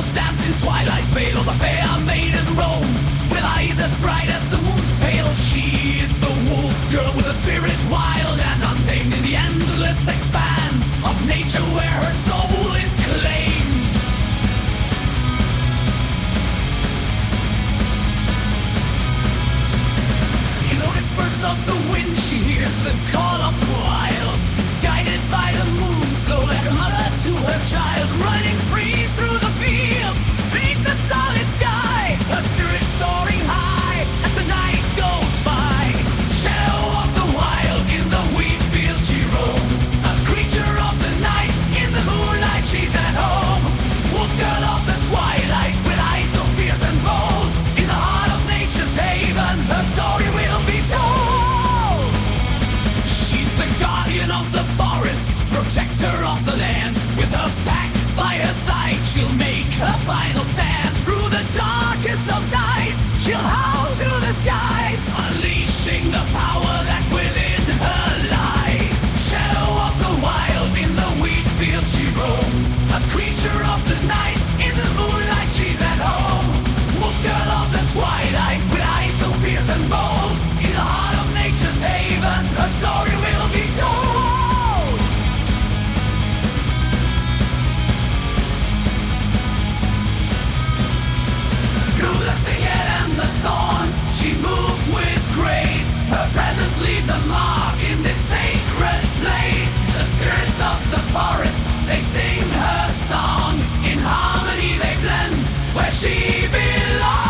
shadows dance in twilight's veil. The fair maiden roams with eyes as bright as the moon's pale. She is the wolf girl with a spirit wild and untamed in the endless expanse of nature where her soul is claimed. In the whispers of the wind she hears the call of the wild, guided by the moon's glow like a mother to her child, running free through the fields beneath the starlit sky, her spirit soaring high as the night goes by. Shadow of the wild, in the wheat field she roams, a creature of the night, in the moonlight she's at home. Wolf girl of the twilight, with eyes so fierce and bold, in the heart of nature's haven, her story will be told. She's the guardian of the forest, protector of the land. With her pack by her side, she'll make her final stand. Through the darkest of nights, she'll howl to the skies, unleashing the power that within her lies. Shadow of the wild, in the wheat field she roams, a creature of the night, in the moonlight she's at home. Wolf girl of the twilight, with eyes so fierce and bold, in the heart of nature's haven, her story will be told. Through the thicket and the thorns, she moves with grace. Her presence leaves a mark in this sacred place. The spirits of the forest, they sing her song. In harmony they blend where she belongs.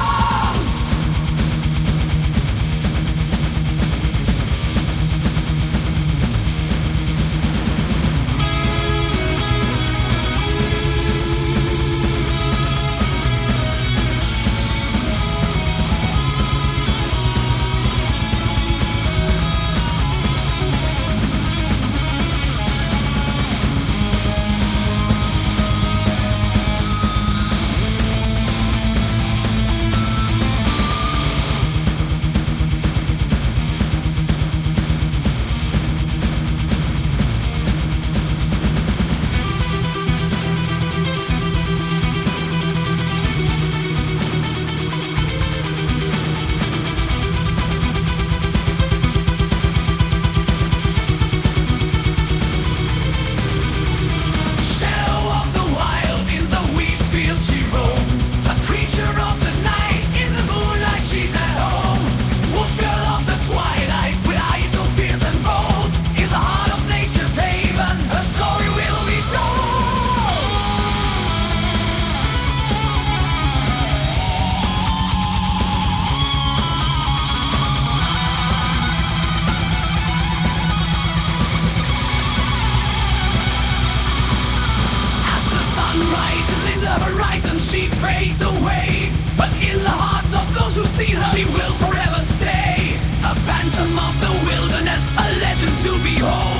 She fades away, but in the hearts of those who see her, she will forever stay. A phantom of the wilderness, a legend to behold.